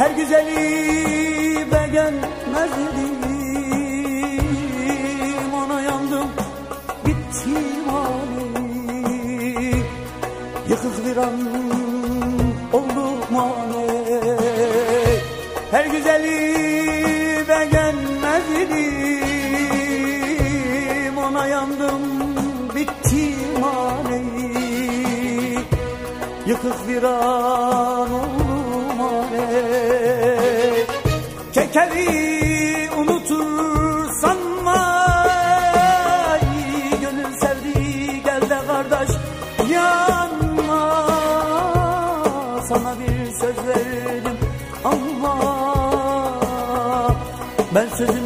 Her güzeli beğenmezdim, ona yandım bittim hani, yıkık bir an oldum hani. Her güzeli beğenmezdim, ona yandım bittim hani, yıkık bir an oldum hani. Kekeri unutur sanma, gönül sevdi gel de kardeş yanma. Sana bir söz verdim ama ben sözümü